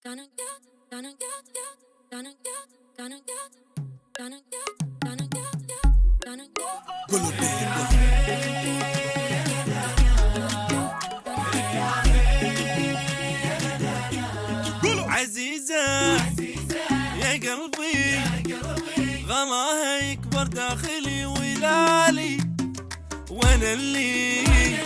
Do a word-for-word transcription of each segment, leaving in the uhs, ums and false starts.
عزيزة يا قلبي غلاها يكبر داخلي ولالي، وانا اللي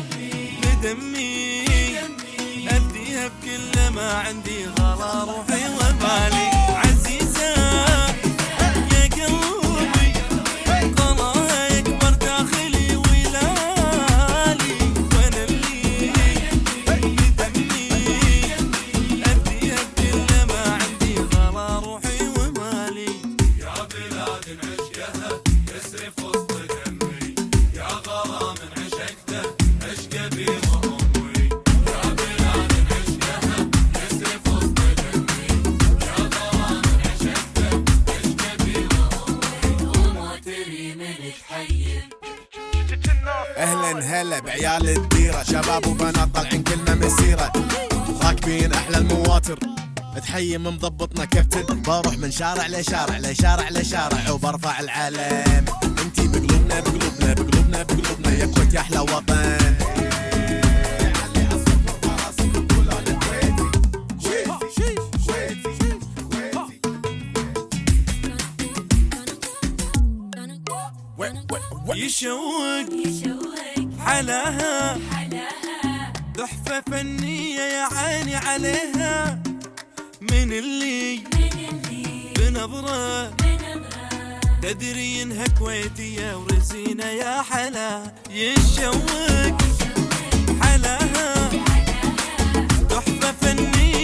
بدمي اديها بكل ما عندي غلا روحي وبالي. عزيزة يا قلبي غلاها يكبر داخلي ولالي، وانا اللي بدمي اديها بكل ما عندي غلا روحي ومالي. يا بلاد عشقها يسري في وسط دمي، يا غلا من عشقته عشق بي وامي. يا بلاد عشقها يسري في وسط دمي، يا غلا من عشقته عشق بي وامي. وما تري منك حي. اهلا هلا بعيال الديرة، شباب وبنات طالعين كلنا مسيرة، راكبين احلى المواتر، تحيم مضبطنا كابتن، بروح من شارع لشارع لشارع لشارع وبرفع العلم. انتي بقلوبنا بقلوبنا بقلوبنا بقلوبنا يا كويت يا احلى وطن. يشوق حلاها تحفة فنية يا عيني عليها، من اللي بنظرة تدري انها كويتية ورزينة يا حلا. يشوق حلاها تحفة فنية